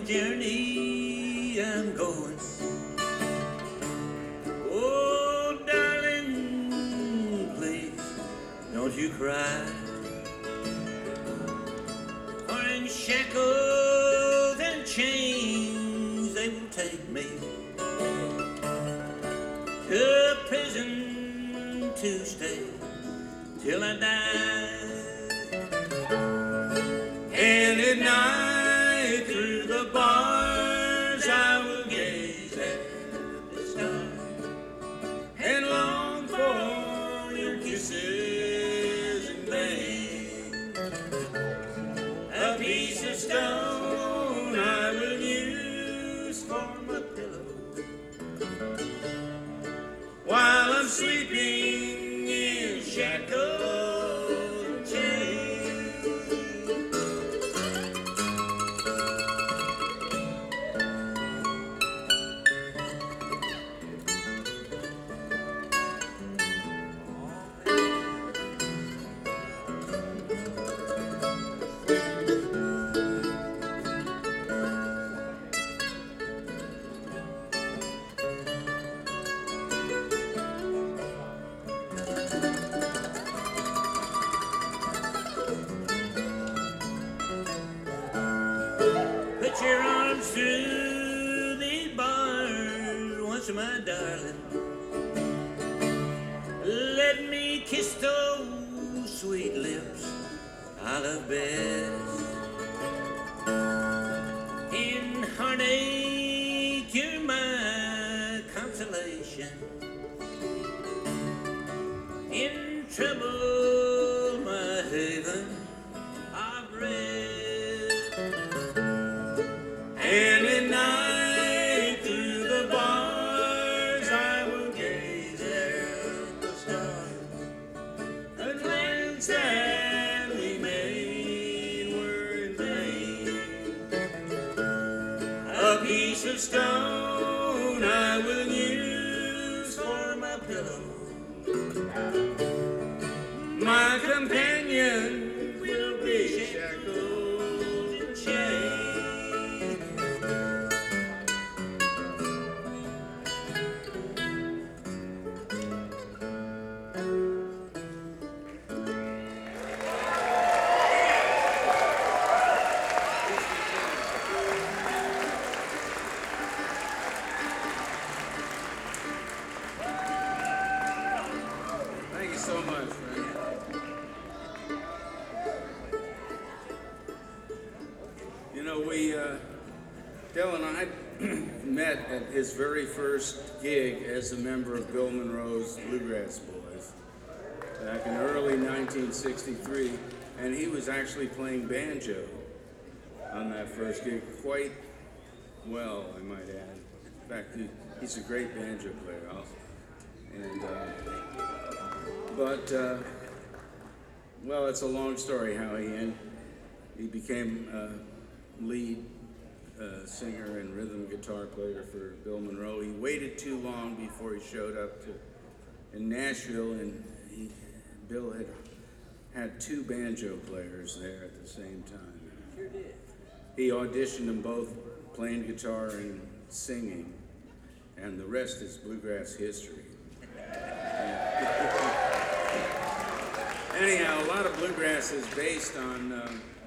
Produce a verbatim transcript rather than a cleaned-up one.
journey I'm going. Oh, darling, please don't you cry. For in shackles and chains they will take me to prison to stay till I die. And at night through the bars I will gaze at the stars and long for your kisses in vain. A piece of stone I will use for my pillow while I'm sleeping in shackles and chains. Put your arms through these bars once, my darling. Let me kiss those sweet lips I love best. In heartache, you're my consolation. In trouble, my haven of rest. And at night through the bars I will gaze at the stars. The plans that we made were in vain. A piece of stone I will use for my pillow. My companion will be shackled and chained. Thank you so much, man. You know, we, uh, Del and I met at his very first gig as a member of Bill Monroe's Bluegrass Boys back in early nineteen sixty-three, and he was actually playing banjo on that first gig quite well, I might add. In fact, he, he's a great banjo player also. And, uh, but, uh, well, it's a long story how he end, he became uh, lead uh, singer and rhythm guitar player for Bill Monroe. He waited too long before he showed up to in Nashville, and he, Bill had had two banjo players there at the same time. Sure did. He auditioned them both playing guitar and singing, and the rest is bluegrass history. Anyhow, a lot of bluegrass is based on uh,